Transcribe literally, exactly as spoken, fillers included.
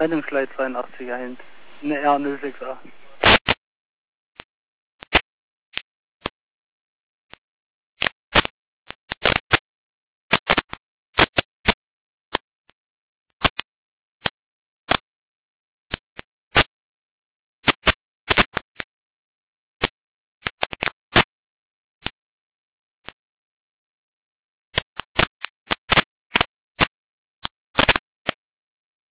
Rettungsleitzahl zweiundachtzig eins, eine R null sechs acht.